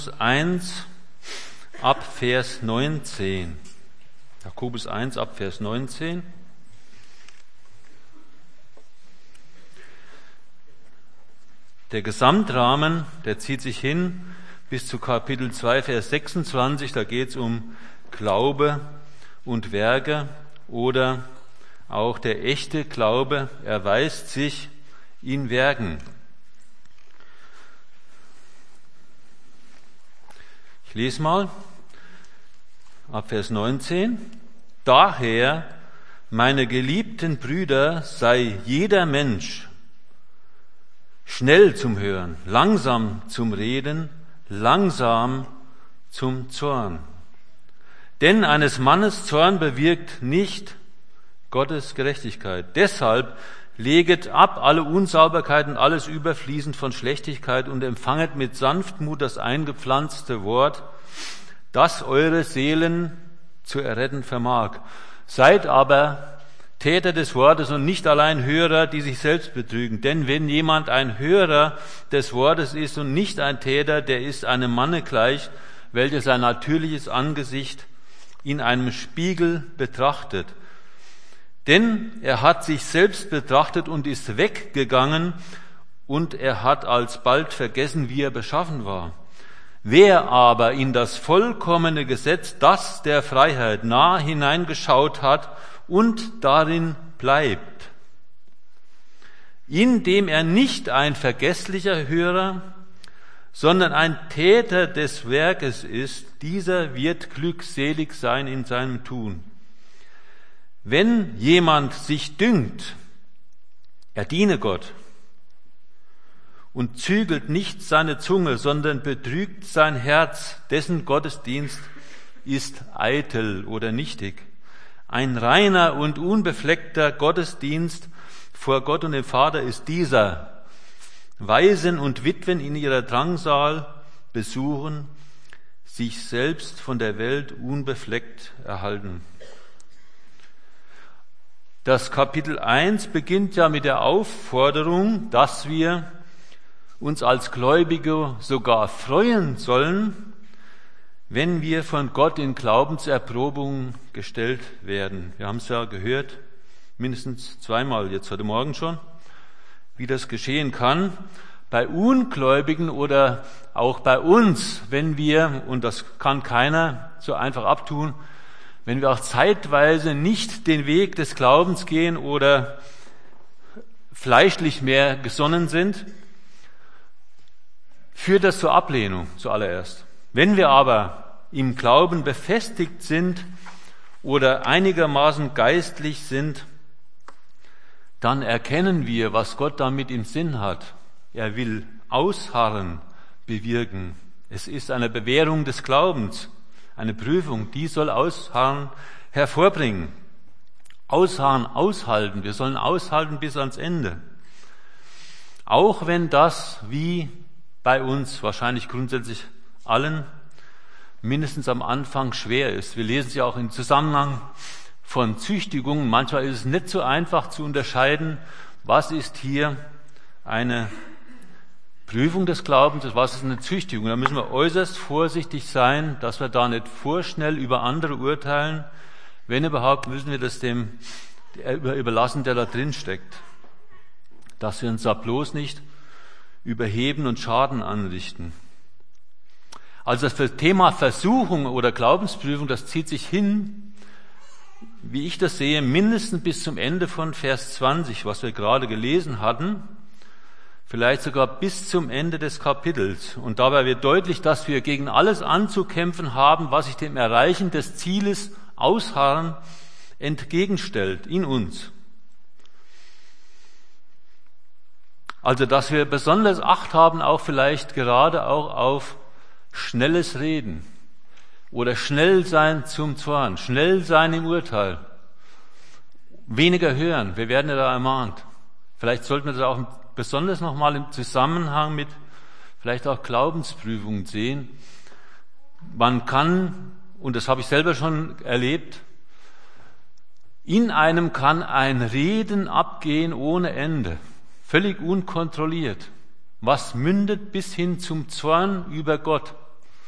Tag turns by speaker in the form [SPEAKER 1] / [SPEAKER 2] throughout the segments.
[SPEAKER 1] 1 ab Vers 19. Jakobus 1 ab Vers 19. Der Gesamtrahmen, der zieht sich hin bis zu Kapitel 2, Vers 26. Da geht es um Glaube und Werke oder auch der echte Glaube erweist sich in Werken. Ich lese mal ab Vers 19. Daher, meine geliebten Brüder, sei jeder Mensch schnell zum Hören, langsam zum Reden, langsam zum Zorn. Denn eines Mannes Zorn bewirkt nicht Gottes Gerechtigkeit. Deshalb leget ab alle Unsauberkeit und alles Überfließen von Schlechtigkeit und empfanget mit Sanftmut das eingepflanzte Wort, das eure Seelen zu erretten vermag. Seid aber Täter des Wortes und nicht allein Hörer, die sich selbst betrügen. Denn wenn jemand ein Hörer des Wortes ist und nicht ein Täter, der ist einem Manne gleich, welcher sein natürliches Angesicht in einem Spiegel betrachtet. Denn er hat sich selbst betrachtet und ist weggegangen und er hat alsbald vergessen, wie er beschaffen war. Wer aber in das vollkommene Gesetz, das der Freiheit, nah hineingeschaut hat und darin bleibt, indem er nicht ein vergesslicher Hörer, sondern ein Täter des Werkes ist, dieser wird glückselig sein in seinem Tun. Wenn jemand sich dünkt, er diene Gott und zügelt nicht seine Zunge, sondern betrügt sein Herz, dessen Gottesdienst ist eitel oder nichtig. Ein reiner und unbefleckter Gottesdienst vor Gott und dem Vater ist dieser: Waisen und Witwen in ihrer Drangsal besuchen, sich selbst von der Welt unbefleckt erhalten. Das Kapitel 1 beginnt ja mit der Aufforderung, dass wir uns als Gläubige sogar freuen sollen, wenn wir von Gott in Glaubenserprobung gestellt werden. Wir haben es ja gehört, mindestens zweimal jetzt heute Morgen schon, wie das geschehen kann. Bei Ungläubigen oder auch bei uns, wenn wir, und das kann keiner so einfach abtun, wenn wir auch zeitweise nicht den Weg des Glaubens gehen oder fleischlich mehr gesonnen sind, führt das zur Ablehnung zuallererst. Wenn wir aber im Glauben befestigt sind oder einigermaßen geistlich sind, dann erkennen wir, was Gott damit im Sinn hat. Er will Ausharren bewirken. Es ist eine Bewährung des Glaubens, eine Prüfung, die soll Ausharren hervorbringen. Ausharren, aushalten. Wir sollen aushalten bis ans Ende. Auch wenn das, wie bei uns, wahrscheinlich grundsätzlich allen, mindestens am Anfang schwer ist. Wir lesen es ja auch im Zusammenhang von Züchtigungen. Manchmal ist es nicht so einfach zu unterscheiden, was ist hier eine Prüfung des Glaubens, was ist eine Züchtigung. Da müssen wir äußerst vorsichtig sein, dass wir da nicht vorschnell über andere urteilen. Wenn überhaupt, müssen wir das dem überlassen, der da drin steckt. Dass wir uns da bloß nicht überheben und Schaden anrichten. Also das Thema Versuchung oder Glaubensprüfung, das zieht sich hin, wie ich das sehe, mindestens bis zum Ende von Vers 20, was wir gerade gelesen hatten, vielleicht sogar bis zum Ende des Kapitels. Und dabei wird deutlich, dass wir gegen alles anzukämpfen haben, was sich dem Erreichen des Zieles Ausharren entgegenstellt in uns. Also, dass wir besonders Acht haben, auch vielleicht gerade auch auf schnelles Reden oder schnell sein zum Zorn, schnell sein im Urteil, weniger hören. Wir werden ja da ermahnt. Vielleicht sollten wir das auch besonders nochmal im Zusammenhang mit vielleicht auch Glaubensprüfungen sehen. Man kann, und das habe ich selber schon erlebt, in einem kann ein Reden abgehen ohne Ende, völlig unkontrolliert, was mündet bis hin zum Zorn über Gott.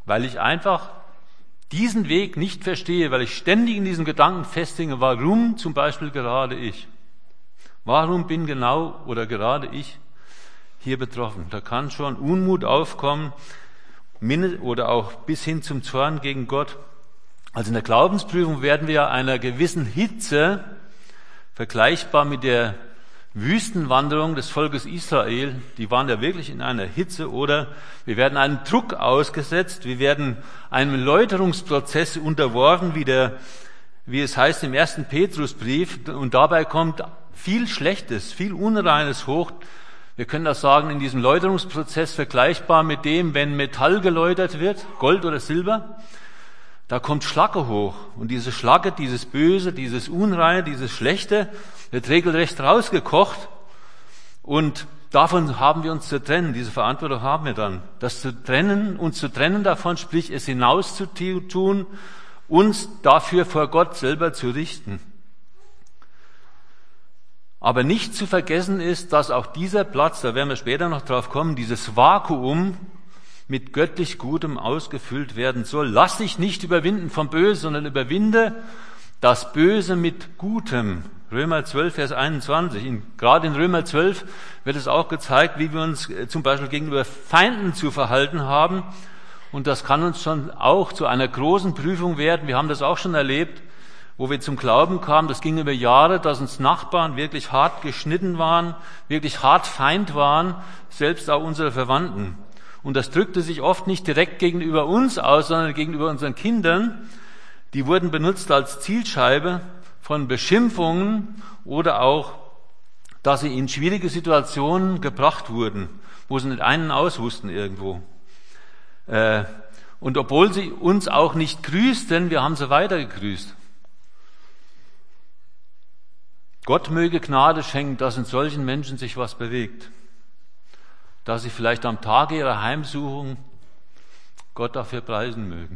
[SPEAKER 1] weil ich einfach diesen Weg nicht verstehe, weil ich ständig in diesen Gedanken festhänge, warum zum Beispiel gerade ich? Warum bin genau oder gerade ich hier betroffen? Da kann schon Unmut aufkommen oder auch bis hin zum Zorn gegen Gott. Also in der Glaubensprüfung werden wir einer gewissen Hitze, vergleichbar mit der Wüstenwanderung des Volkes Israel, die waren ja wirklich in einer Hitze, oder wir werden einem Druck ausgesetzt, wir werden einem Läuterungsprozess unterworfen, wie es heißt im 1. Petrusbrief, und dabei kommt viel Schlechtes, viel Unreines hoch. Wir können das sagen, in diesem Läuterungsprozess vergleichbar mit dem, wenn Metall geläutert wird, Gold oder Silber, da kommt Schlacke hoch. Und diese Schlacke, dieses Böse, dieses Unreine, dieses Schlechte, wird regelrecht rausgekocht. Und davon haben wir uns zu trennen. Diese Verantwortung haben wir dann. Uns zu trennen davon, sprich es hinaus zu tun, uns dafür vor Gott selber zu richten. Aber nicht zu vergessen ist, dass auch dieser Platz, da werden wir später noch drauf kommen, dieses Vakuum mit göttlich Gutem ausgefüllt werden soll. Lass dich nicht überwinden vom Bösen, sondern überwinde das Böse mit Gutem. Römer 12, Vers 21. Gerade in Römer 12 wird es auch gezeigt, wie wir uns zum Beispiel gegenüber Feinden zu verhalten haben. Und das kann uns schon auch zu einer großen Prüfung werden. Wir haben das auch schon erlebt, wo wir zum Glauben kamen. Das ging über Jahre, dass uns Nachbarn wirklich hart geschnitten waren, wirklich hart Feind waren, selbst auch unsere Verwandten. Und das drückte sich oft nicht direkt gegenüber uns aus, sondern gegenüber unseren Kindern. Die wurden benutzt als Zielscheibe von Beschimpfungen oder auch, dass sie in schwierige Situationen gebracht wurden, wo sie nicht einen aus wussten irgendwo. Und obwohl sie uns auch nicht grüßten, wir haben sie weiter gegrüßt. Gott möge Gnade schenken, dass in solchen Menschen sich was bewegt. Dass sie vielleicht am Tage ihrer Heimsuchung Gott dafür preisen mögen.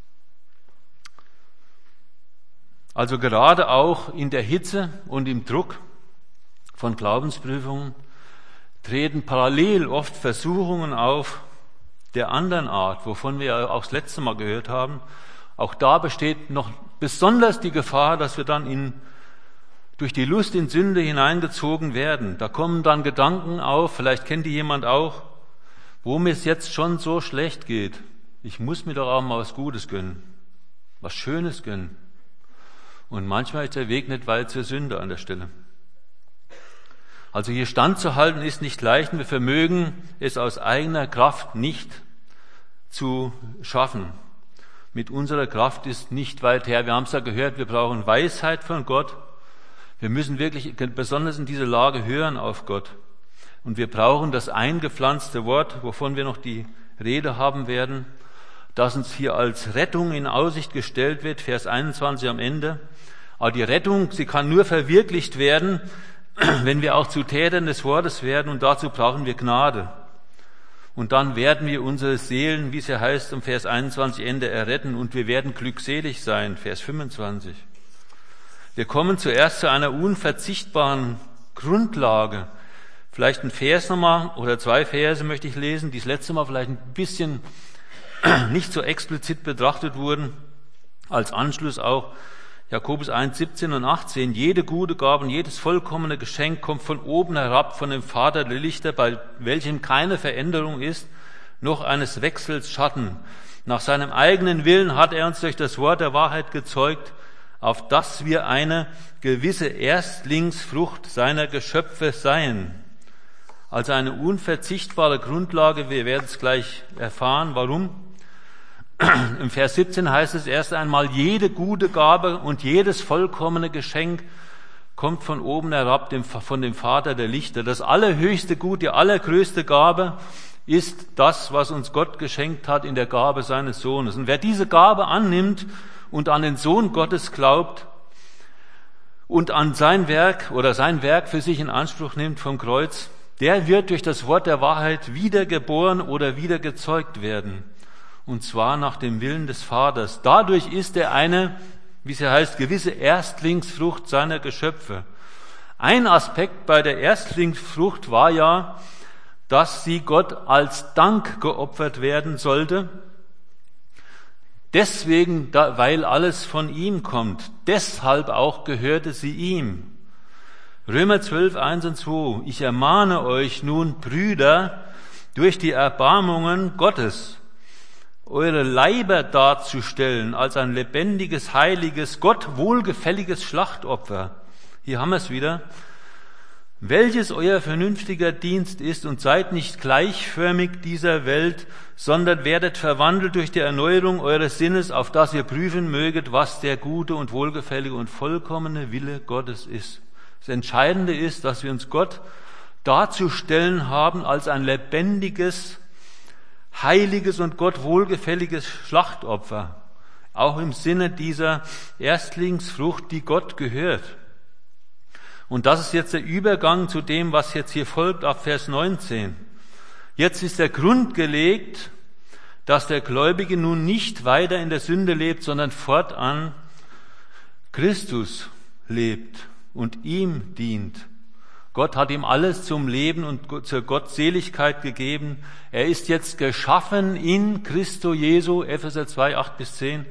[SPEAKER 1] Also gerade auch in der Hitze und im Druck von Glaubensprüfungen treten parallel oft Versuchungen auf der anderen Art, wovon wir ja auch das letzte Mal gehört haben. Auch da besteht noch besonders die Gefahr, dass wir dann durch die Lust in Sünde hineingezogen werden. Da kommen dann Gedanken auf, vielleicht kennt die jemand auch, wo mir es jetzt schon so schlecht geht. Ich muss mir doch auch mal was Gutes gönnen, was Schönes gönnen. Und manchmal ist der Weg nicht weit zur Sünde an der Stelle. Also hier standzuhalten ist nicht leicht und wir vermögen es aus eigener Kraft nicht zu schaffen. Mit unserer Kraft ist nicht weit her. Wir haben es ja gehört, wir brauchen Weisheit von Gott. Wir müssen wirklich besonders in dieser Lage hören auf Gott. Und wir brauchen das eingepflanzte Wort, wovon wir noch die Rede haben werden, das uns hier als Rettung in Aussicht gestellt wird, Vers 21 am Ende. Aber die Rettung, sie kann nur verwirklicht werden, wenn wir auch zu Tätern des Wortes werden, und dazu brauchen wir Gnade. Und dann werden wir unsere Seelen, wie es ja heißt, im Vers 21 Ende erretten, und wir werden glückselig sein, Vers 25. Wir kommen zuerst zu einer unverzichtbaren Grundlage. Vielleicht ein Vers nochmal oder 2 Verse möchte ich lesen, die das letzte Mal vielleicht ein bisschen nicht so explizit betrachtet wurden, als Anschluss auch Jakobus 1, 17 und 18. Jede gute Gabe und jedes vollkommene Geschenk kommt von oben herab, von dem Vater der Lichter, bei welchem keine Veränderung ist, noch eines Wechsels Schatten. Nach seinem eigenen Willen hat er uns durch das Wort der Wahrheit gezeugt, auf dass wir eine gewisse Erstlingsfrucht seiner Geschöpfe seien. Also eine unverzichtbare Grundlage, wir werden es gleich erfahren, warum. Im Vers 17 heißt es erst einmal, jede gute Gabe und jedes vollkommene Geschenk kommt von oben herab, von dem Vater der Lichter. Das allerhöchste Gut, die allergrößte Gabe ist das, was uns Gott geschenkt hat in der Gabe seines Sohnes. Und wer diese Gabe annimmt und an den Sohn Gottes glaubt und an sein Werk für sich in Anspruch nimmt vom Kreuz, der wird durch das Wort der Wahrheit wiedergeboren oder wieder gezeugt werden. Und zwar nach dem Willen des Vaters. Dadurch ist er eine, wie es ja heißt, gewisse Erstlingsfrucht seiner Geschöpfe. Ein Aspekt bei der Erstlingsfrucht war ja, dass sie Gott als Dank geopfert werden sollte. Deswegen, weil alles von ihm kommt, deshalb auch gehörte sie ihm. Römer 12, 1 und 2. Ich ermahne euch nun, Brüder, durch die Erbarmungen Gottes, eure Leiber darzustellen als ein lebendiges, heiliges, Gott wohlgefälliges Schlachtopfer. Hier haben wir es wieder. Welches euer vernünftiger Dienst ist, und seid nicht gleichförmig dieser Welt, sondern werdet verwandelt durch die Erneuerung eures Sinnes, auf dass ihr prüfen möget, was der gute und wohlgefällige und vollkommene Wille Gottes ist. Das Entscheidende ist, dass wir uns Gott darzustellen haben als ein lebendiges, heiliges und Gott wohlgefälliges Schlachtopfer, auch im Sinne dieser Erstlingsfrucht, die Gott gehört. Und das ist jetzt der Übergang zu dem, was jetzt hier folgt ab Vers 19. Jetzt ist der Grund gelegt, dass der Gläubige nun nicht weiter in der Sünde lebt, sondern fortan Christus lebt und ihm dient. Gott hat ihm alles zum Leben und zur Gottseligkeit gegeben. Er ist jetzt geschaffen in Christo Jesu, Epheser 2, 8-10.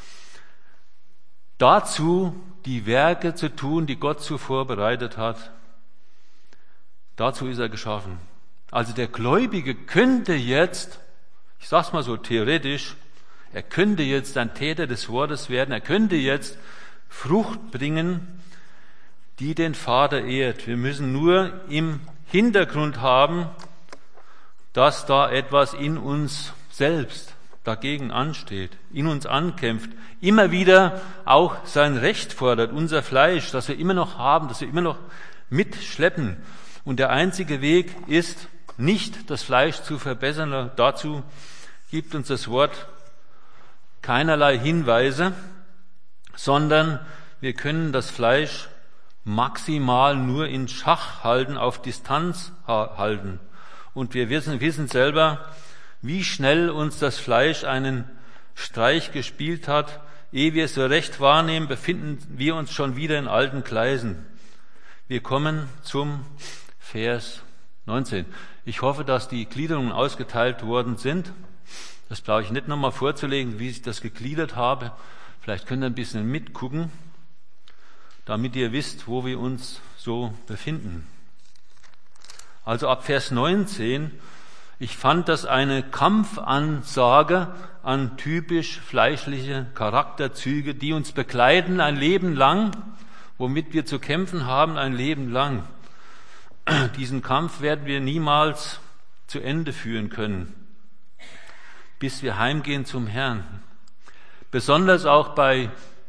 [SPEAKER 1] Dazu die Werke zu tun, die Gott zuvor bereitet hat. Dazu ist er geschaffen. Also der Gläubige könnte jetzt, ich sag's mal so theoretisch, er könnte jetzt ein Täter des Wortes werden, er könnte jetzt Frucht bringen, die den Vater ehrt. Wir müssen nur im Hintergrund haben, dass da etwas in uns selbst dagegen ansteht, in uns ankämpft, immer wieder auch sein Recht fordert, unser Fleisch, das wir immer noch haben, das wir immer noch mitschleppen. Und der einzige Weg ist, nicht das Fleisch zu verbessern. Dazu gibt uns das Wort keinerlei Hinweise, sondern wir können das Fleisch maximal nur in Schach halten, auf Distanz halten. Und wir wissen selber, wie schnell uns das Fleisch einen Streich gespielt hat. Ehe wir es so recht wahrnehmen, befinden wir uns schon wieder in alten Gleisen. Wir kommen zum Vers 19. Ich hoffe, dass die Gliederungen ausgeteilt worden sind. Das brauche ich nicht nochmal vorzulegen, wie ich das gegliedert habe. Vielleicht könnt ihr ein bisschen mitgucken, damit ihr wisst, wo wir uns so befinden. Also ab Vers 19, ich fand das eine Kampfansage an typisch fleischliche Charakterzüge, die uns begleiten ein Leben lang, womit wir zu kämpfen haben ein Leben lang. Diesen Kampf werden wir niemals zu Ende führen können, bis wir heimgehen zum Herrn. Besonders auch bei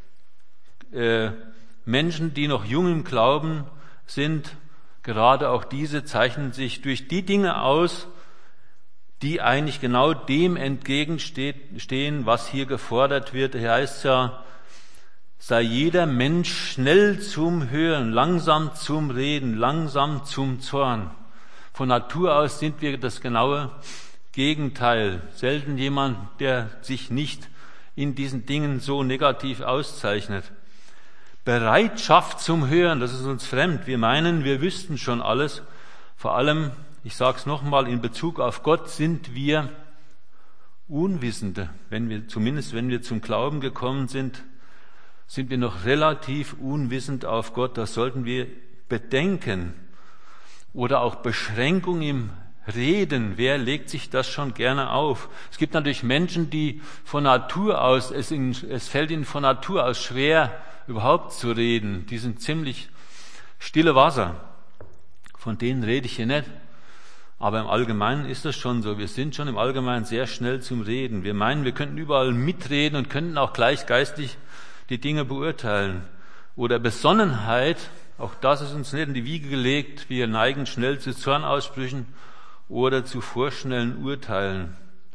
[SPEAKER 1] Menschen, die noch jung im Glauben sind, gerade auch diese zeichnen sich durch die Dinge aus, die eigentlich genau dem entgegenstehen, was hier gefordert wird. Hier heißt es ja, sei jeder Mensch schnell zum Hören, langsam zum Reden, langsam zum Zorn. Von Natur aus sind wir das genaue Gegenteil. Selten jemand, der sich nicht in diesen Dingen so negativ auszeichnet. Bereitschaft zum Hören, das ist uns fremd. Wir meinen, wir wüssten schon alles. Vor allem, ich sage es nochmal, in Bezug auf Gott sind wir Unwissende. Wenn wir zum Glauben gekommen sind, sind wir noch relativ unwissend auf Gott. Das sollten wir bedenken. Oder auch Beschränkung im Reden. Wer legt sich das schon gerne auf? Es gibt natürlich Menschen, die von Natur aus, es fällt ihnen von Natur aus schwer, überhaupt zu reden. Die sind ziemlich stille Wasser. Von denen rede ich hier nicht. Aber im Allgemeinen ist das schon so. Wir sind schon im Allgemeinen sehr schnell zum Reden. Wir meinen, wir könnten überall mitreden und könnten auch gleich geistlich die Dinge beurteilen. Oder Besonnenheit, auch das ist uns nicht in die Wiege gelegt. Wir neigen schnell zu Zornausbrüchen oder zu vorschnellen Urteilen.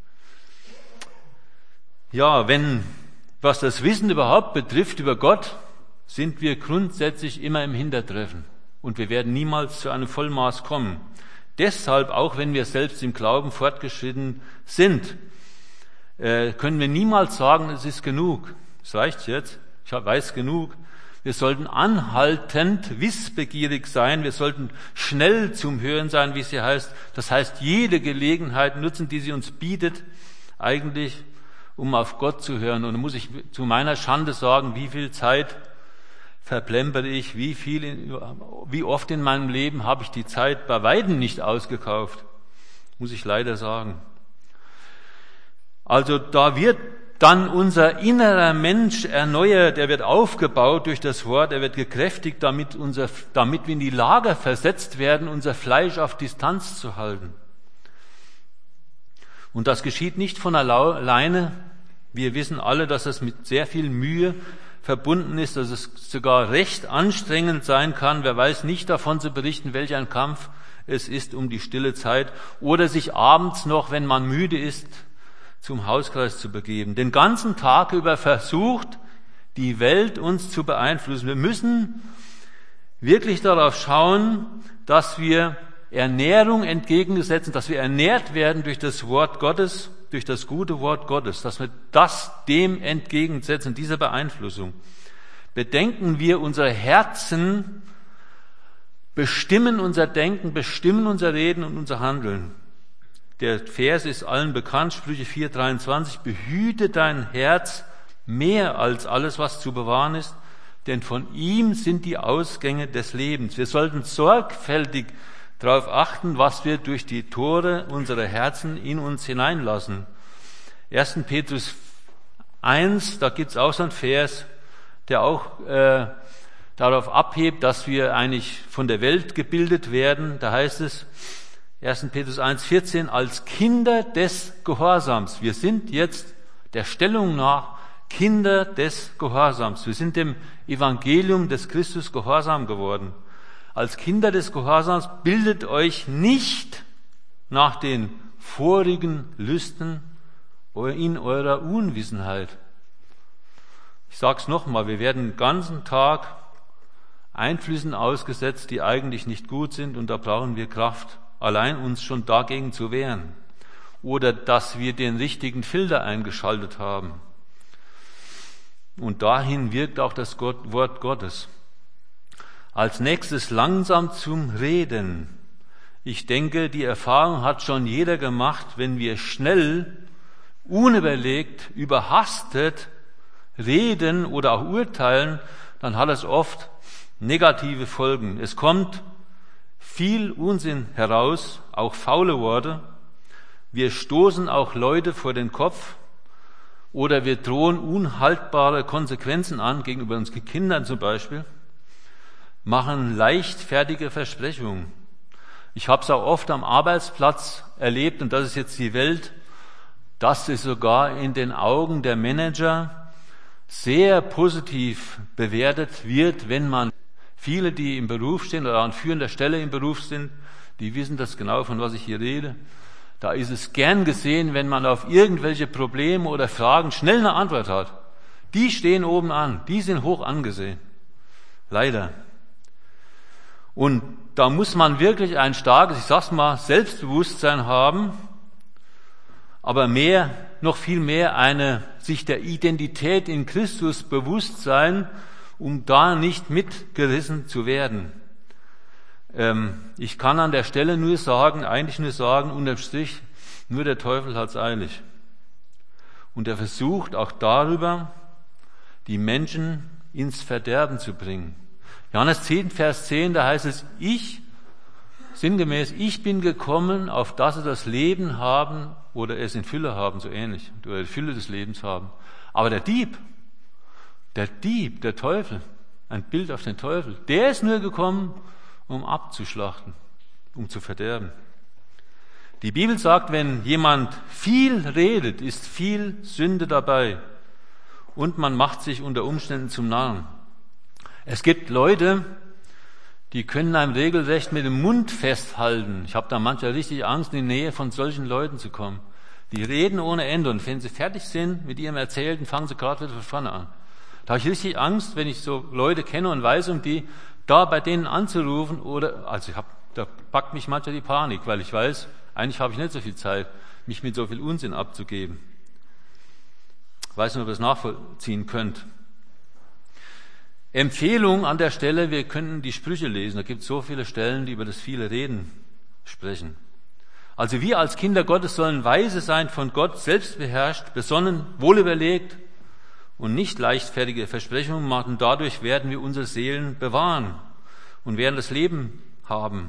[SPEAKER 1] Ja, was das Wissen überhaupt betrifft über Gott, sind wir grundsätzlich immer im Hintertreffen. Und wir werden niemals zu einem Vollmaß kommen. Deshalb, auch wenn wir selbst im Glauben fortgeschritten sind, können wir niemals sagen, es ist genug. Es reicht jetzt, ich weiß genug. Wir sollten anhaltend wissbegierig sein, wir sollten schnell zum Hören sein, wie es hier heißt. Das heißt, jede Gelegenheit nutzen, die sie uns bietet, eigentlich, um auf Gott zu hören. Und da muss ich zu meiner Schande sagen, wie viel Zeit verplempere ich, wie oft in meinem Leben habe ich die Zeit bei weitem nicht ausgekauft, muss ich leider sagen. Also da wird dann unser innerer Mensch erneuert, er wird aufgebaut durch das Wort, er wird gekräftigt, damit wir in die Lage versetzt werden, unser Fleisch auf Distanz zu halten. Und das geschieht nicht von alleine. Wir wissen alle, dass es mit sehr viel Mühe verbunden ist, dass es sogar recht anstrengend sein kann. Wer weiß nicht davon zu berichten, welch ein Kampf es ist um die stille Zeit oder sich abends noch, wenn man müde ist, zum Hauskreis zu begeben. Den ganzen Tag über versucht die Welt uns zu beeinflussen. Wir müssen wirklich darauf schauen, dass wir Ernährung entgegengesetzt, dass wir ernährt werden durch das Wort Gottes, durch das gute Wort Gottes, dass wir das dem entgegensetzen, dieser Beeinflussung. Bedenken wir, unsere Herzen bestimmen unser Denken, bestimmen unser Reden und unser Handeln. Der Vers ist allen bekannt, Sprüche 4,23, behüte dein Herz mehr als alles, was zu bewahren ist, denn von ihm sind die Ausgänge des Lebens. Wir sollten sorgfältig darauf achten, was wir durch die Tore unserer Herzen in uns hineinlassen. 1. Petrus 1, da gibt's auch so einen Vers, der auch darauf abhebt, dass wir eigentlich von der Welt gebildet werden. Da heißt es, 1. Petrus 1,14, als Kinder des Gehorsams. Wir sind jetzt der Stellung nach Kinder des Gehorsams. Wir sind dem Evangelium des Christus gehorsam geworden. Als Kinder des Gehorsams bildet euch nicht nach den vorigen Lüsten in eurer Unwissenheit. Ich sag's nochmal, wir werden den ganzen Tag Einflüssen ausgesetzt, die eigentlich nicht gut sind, und da brauchen wir Kraft, allein uns schon dagegen zu wehren. Oder dass wir den richtigen Filter eingeschaltet haben. Und dahin wirkt auch das Wort Gottes. Als nächstes langsam zum Reden. Ich denke, die Erfahrung hat schon jeder gemacht, wenn wir schnell, unüberlegt, überhastet reden oder auch urteilen, dann hat es oft negative Folgen. Es kommt viel Unsinn heraus, auch faule Worte. Wir stoßen auch Leute vor den Kopf oder wir drohen unhaltbare Konsequenzen an, gegenüber unseren Kindern zum Beispiel, machen leichtfertige Versprechungen. Ich habe es auch oft am Arbeitsplatz erlebt, und das ist jetzt die Welt, dass es sogar in den Augen der Manager sehr positiv bewertet wird, wenn man viele, die im Beruf stehen oder an führender Stelle im Beruf sind, die wissen das genau, von was ich hier rede. Da ist es gern gesehen, wenn man auf irgendwelche Probleme oder Fragen schnell eine Antwort hat. Die stehen oben an, die sind hoch angesehen. Leider. Und da muss man wirklich ein starkes, ich sag's mal, Selbstbewusstsein haben, aber noch viel mehr sich der Identität in Christus bewusst sein, um da nicht mitgerissen zu werden. Ich kann an der Stelle nur sagen, unterm Strich, nur der Teufel hat's eilig. Und er versucht auch darüber, die Menschen ins Verderben zu bringen. Johannes 10, Vers 10, da heißt es, ich bin gekommen, auf dass sie das Leben haben oder es in Fülle haben, so ähnlich, oder die Fülle des Lebens haben. Aber der Dieb, der Teufel, ein Bild auf den Teufel, der ist nur gekommen, um abzuschlachten, um zu verderben. Die Bibel sagt, wenn jemand viel redet, ist viel Sünde dabei und man macht sich unter Umständen zum Narren. Es gibt Leute, die können einem regelrecht mit dem Mund festhalten. Ich habe da manchmal richtig Angst, in die Nähe von solchen Leuten zu kommen. Die reden ohne Ende und wenn sie fertig sind mit ihrem Erzählten, fangen sie gerade wieder von vorne an. Da habe ich richtig Angst, wenn ich so Leute kenne und weiß, um die da bei denen anzurufen da packt mich manchmal die Panik, weil ich weiß, eigentlich habe ich nicht so viel Zeit, mich mit so viel Unsinn abzugeben. Ich weiß nicht, ob ihr das nachvollziehen könnt. Empfehlung an der Stelle, wir könnten die Sprüche lesen. Da gibt es so viele Stellen, die über das viele Reden sprechen. Also wir als Kinder Gottes sollen weise sein, von Gott selbst beherrscht, besonnen, wohlüberlegt und nicht leichtfertige Versprechungen machen. Dadurch werden wir unsere Seelen bewahren und werden das Leben haben.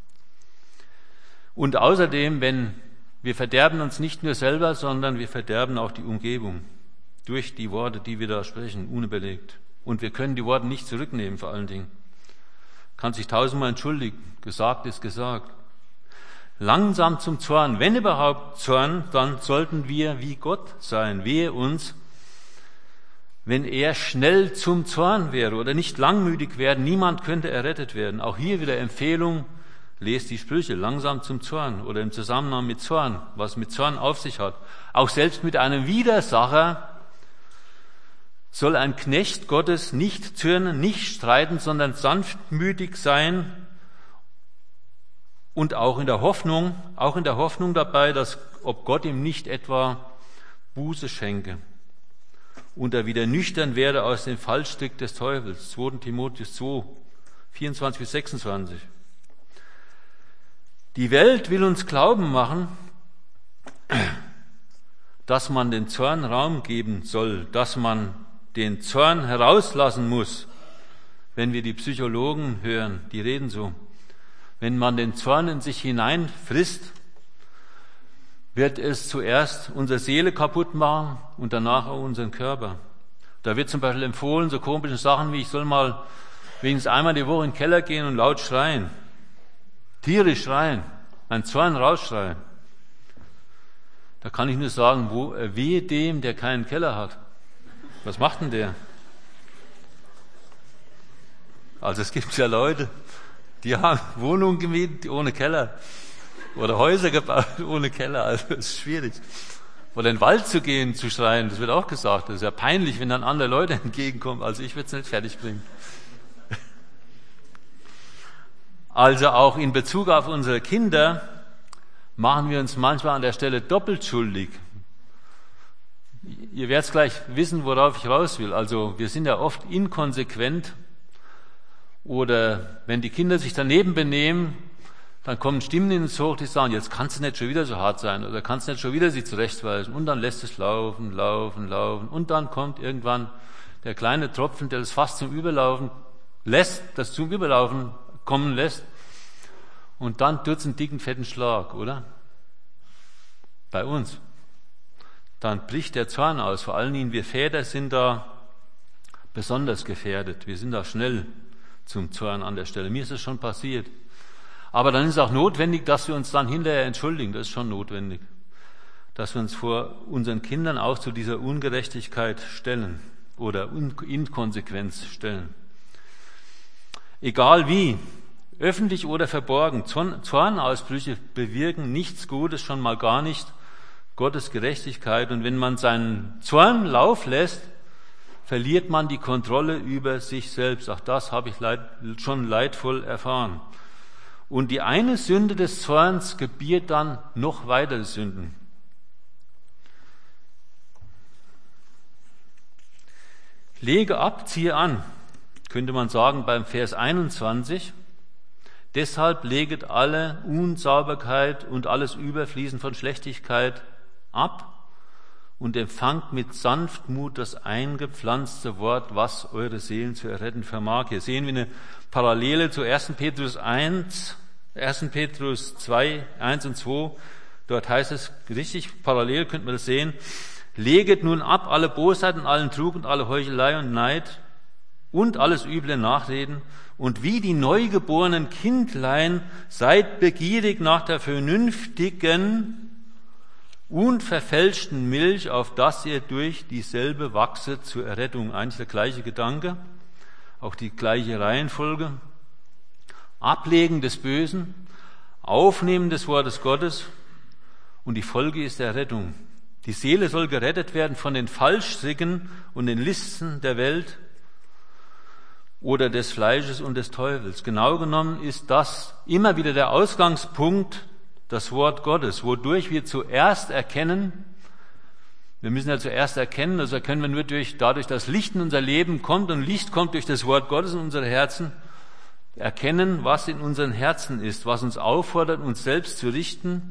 [SPEAKER 1] Und außerdem, wir verderben uns nicht nur selber, sondern wir verderben auch die Umgebung durch die Worte, die wir da sprechen, unüberlegt. Und wir können die Worte nicht zurücknehmen, vor allen Dingen. Kann sich tausendmal entschuldigen. Gesagt ist gesagt. Langsam zum Zorn. Wenn überhaupt Zorn, dann sollten wir wie Gott sein. Wehe uns, wenn er schnell zum Zorn wäre oder nicht langmütig werden. Niemand könnte errettet werden. Auch hier wieder Empfehlung, lest die Sprüche, langsam zum Zorn oder im Zusammenhang mit Zorn, was mit Zorn auf sich hat. Auch selbst mit einem Widersacher soll ein Knecht Gottes nicht zürnen, nicht streiten, sondern sanftmütig sein und auch in der Hoffnung dabei, dass ob Gott ihm nicht etwa Buße schenke und er wieder nüchtern werde aus dem Fallstrick des Teufels. 2. Timotheus 2, 24 bis 26. Die Welt will uns glauben machen, dass man den Zorn Raum geben soll, dass man den Zorn herauslassen muss. Wenn wir die Psychologen hören, die reden so. Wenn man den Zorn in sich hineinfrisst, wird es zuerst unsere Seele kaputt machen und danach auch unseren Körper. Da wird zum Beispiel empfohlen, so komische Sachen wie, ich soll mal wenigstens einmal die Woche in den Keller gehen und laut schreien. Tierisch schreien, meinen Zorn rausschreien. Da kann ich nur sagen, wehe dem, der keinen Keller hat. Was macht denn der? Also es gibt ja Leute, die haben Wohnungen gemietet ohne Keller oder Häuser gebaut ohne Keller. Also es ist schwierig. Oder in den Wald zu gehen, zu schreien, das wird auch gesagt. Das ist ja peinlich, wenn dann andere Leute entgegenkommen. Also ich würde es nicht fertig bringen. Also auch in Bezug auf unsere Kinder machen wir uns manchmal an der Stelle doppelt schuldig. Ihr werdet gleich wissen, worauf ich raus will. Also wir sind ja oft inkonsequent oder wenn die Kinder sich daneben benehmen, dann kommen Stimmen ins Hoch, die sagen, jetzt kannst du nicht schon wieder so hart sein oder kannst du nicht schon wieder sie zurechtweisen. Und dann lässt es laufen. Und dann kommt irgendwann der kleine Tropfen, der das Fass zum Überlaufen kommen lässt. Und dann tut's einen dicken, fetten Schlag, oder? Bei uns. Dann bricht der Zorn aus. Vor allen Dingen wir Väter sind da besonders gefährdet. Wir sind da schnell zum Zorn an der Stelle. Mir ist es schon passiert. Aber dann ist es auch notwendig, dass wir uns dann hinterher entschuldigen. Das ist schon notwendig. Dass wir uns vor unseren Kindern auch zu dieser Ungerechtigkeit stellen oder Inkonsequenz stellen. Egal wie, öffentlich oder verborgen, Zornausbrüche bewirken nichts Gutes, schon mal gar nicht Gottes Gerechtigkeit. Und wenn man seinen Zorn Lauf lässt, verliert man die Kontrolle über sich selbst. Auch das habe ich schon leidvoll erfahren. Und die eine Sünde des Zorns gebiert dann noch weitere Sünden. Lege ab, ziehe an, könnte man sagen beim Vers 21. Deshalb leget alle Unsauberkeit und alles Überfließen von Schlechtigkeit ab und empfangt mit Sanftmut das eingepflanzte Wort, was eure Seelen zu erretten vermag. Hier sehen wir eine Parallele zu 1. Petrus 2, 1 und 2. Dort heißt es richtig, parallel könnte man das sehen. Leget nun ab alle Bosheit und allen Trug und alle Heuchelei und Neid und alles üble Nachreden und wie die neugeborenen Kindlein seid begierig nach der vernünftigen unverfälschten Milch, auf dass ihr durch dieselbe wachset zur Errettung. Eigentlich der gleiche Gedanke, auch die gleiche Reihenfolge. Ablegen des Bösen, Aufnehmen des Wortes Gottes und die Folge ist der Rettung. Die Seele soll gerettet werden von den Falschsicken und den Listen der Welt oder des Fleisches und des Teufels. Genau genommen ist das immer wieder der Ausgangspunkt, das Wort Gottes, wodurch wir zuerst erkennen, wir müssen ja zuerst erkennen, das erkennen wir nur dadurch, dass Licht in unser Leben kommt und Licht kommt durch das Wort Gottes in unsere Herzen, erkennen, was in unseren Herzen ist, was uns auffordert, uns selbst zu richten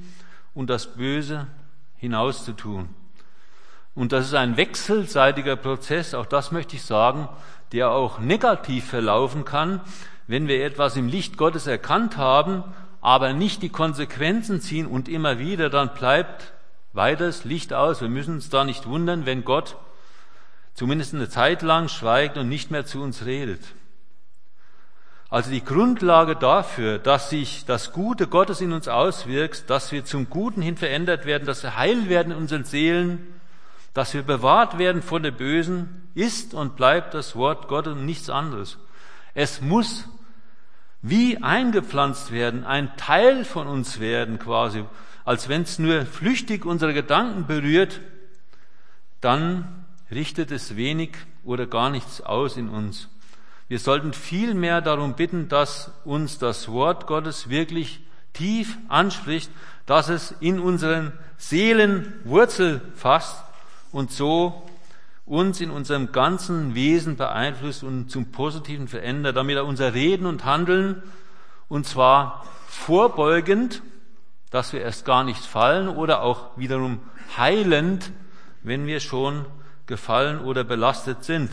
[SPEAKER 1] und das Böse hinauszutun. Und das ist ein wechselseitiger Prozess, auch das möchte ich sagen, der auch negativ verlaufen kann, wenn wir etwas im Licht Gottes erkannt haben, aber nicht die Konsequenzen ziehen und immer wieder, dann bleibt weiter das Licht aus. Wir müssen uns da nicht wundern, wenn Gott zumindest eine Zeit lang schweigt und nicht mehr zu uns redet. Also die Grundlage dafür, dass sich das Gute Gottes in uns auswirkt, dass wir zum Guten hin verändert werden, dass wir heil werden in unseren Seelen, dass wir bewahrt werden vor dem Bösen, ist und bleibt das Wort Gottes und nichts anderes. Es muss wie eingepflanzt werden, ein Teil von uns werden quasi, als wenn es nur flüchtig unsere Gedanken berührt, dann richtet es wenig oder gar nichts aus in uns. Wir sollten viel mehr darum bitten, dass uns das Wort Gottes wirklich tief anspricht, dass es in unseren Seelen Wurzel fasst und so uns in unserem ganzen Wesen beeinflusst und zum Positiven verändert, damit er unser Reden und Handeln, und zwar vorbeugend, dass wir erst gar nicht fallen, oder auch wiederum heilend, wenn wir schon gefallen oder belastet sind.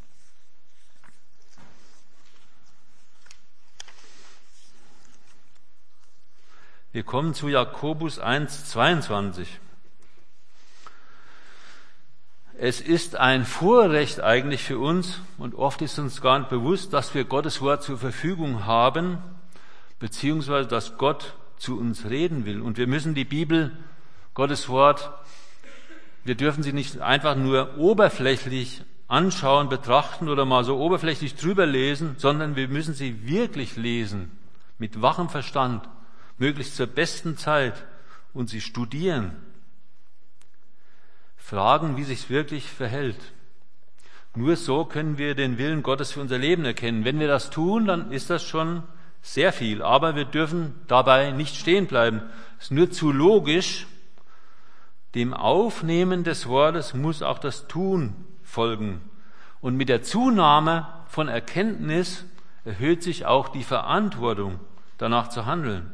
[SPEAKER 1] Wir kommen zu Jakobus 1,22. Es ist ein Vorrecht eigentlich für uns, und oft ist uns gar nicht bewusst, dass wir Gottes Wort zur Verfügung haben, beziehungsweise dass Gott zu uns reden will. Und wir müssen die Bibel, Gottes Wort, wir dürfen sie nicht einfach nur oberflächlich anschauen, betrachten oder mal so oberflächlich drüber lesen, sondern wir müssen sie wirklich lesen, mit wachem Verstand, möglichst zur besten Zeit, und sie studieren. Fragen, wie sich's wirklich verhält. Nur so können wir den Willen Gottes für unser Leben erkennen. Wenn wir das tun, dann ist das schon sehr viel. Aber wir dürfen dabei nicht stehen bleiben. Es ist nur zu logisch. Dem Aufnehmen des Wortes muss auch das Tun folgen. Und mit der Zunahme von Erkenntnis erhöht sich auch die Verantwortung, danach zu handeln.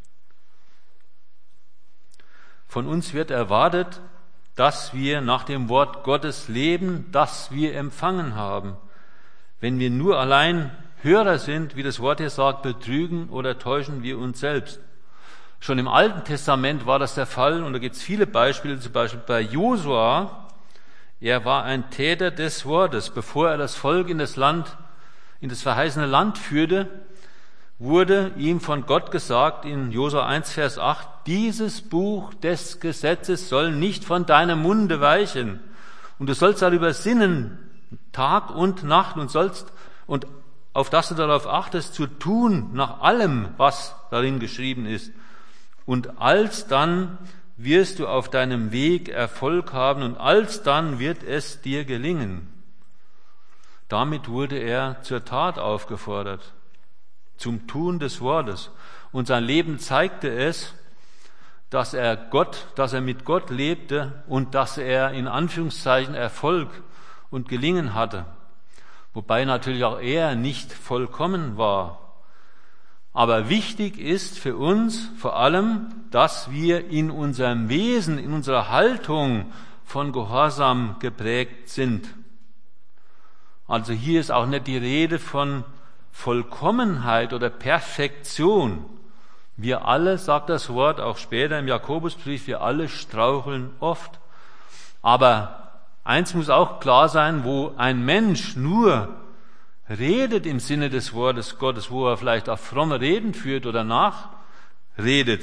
[SPEAKER 1] Von uns wird erwartet, dass wir nach dem Wort Gottes leben, das wir empfangen haben. Wenn wir nur allein Hörer sind, wie das Wort hier sagt, betrügen oder täuschen wir uns selbst. Schon im Alten Testament war das der Fall, und da gibt es viele Beispiele, zum Beispiel bei Josua. Er war ein Täter des Wortes. Bevor er das Volk in das verheißene Land führte, wurde ihm von Gott gesagt in Josua 1, Vers 8, dieses Buch des Gesetzes soll nicht von deinem Munde weichen. Und du sollst darüber sinnen, Tag und Nacht, und auf das du darauf achtest, zu tun nach allem, was darin geschrieben ist. Und alsdann wirst du auf deinem Weg Erfolg haben, und alsdann wird es dir gelingen. Damit wurde er zur Tat aufgefordert, zum Tun des Wortes. Und sein Leben zeigte es, dass er mit Gott lebte und dass er in Anführungszeichen Erfolg und Gelingen hatte. Wobei natürlich auch er nicht vollkommen war. Aber wichtig ist für uns vor allem, dass wir in unserem Wesen, in unserer Haltung von Gehorsam geprägt sind. Also hier ist auch nicht die Rede von Vollkommenheit oder Perfektion. Wir alle, sagt das Wort auch später im Jakobusbrief, wir alle straucheln oft. Aber eins muss auch klar sein, wo ein Mensch nur redet im Sinne des Wortes Gottes, wo er vielleicht auch fromme Reden führt oder nachredet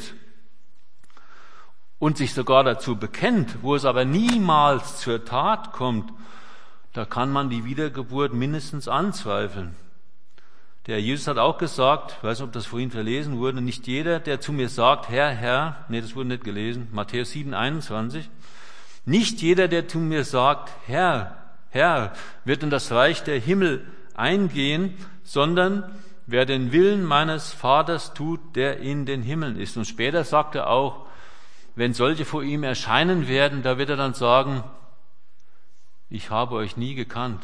[SPEAKER 1] und sich sogar dazu bekennt, wo es aber niemals zur Tat kommt, da kann man die Wiedergeburt mindestens anzweifeln. Der Jesus hat auch gesagt, ich weiß nicht, ob das vorhin verlesen wurde, nicht jeder, der zu mir sagt, Herr, Herr, das wurde nicht gelesen, Matthäus 7, 21, nicht jeder, der zu mir sagt, Herr, Herr, wird in das Reich der Himmel eingehen, sondern wer den Willen meines Vaters tut, der in den Himmeln ist. Und später sagt er auch, wenn solche vor ihm erscheinen werden, da wird er dann sagen, ich habe euch nie gekannt,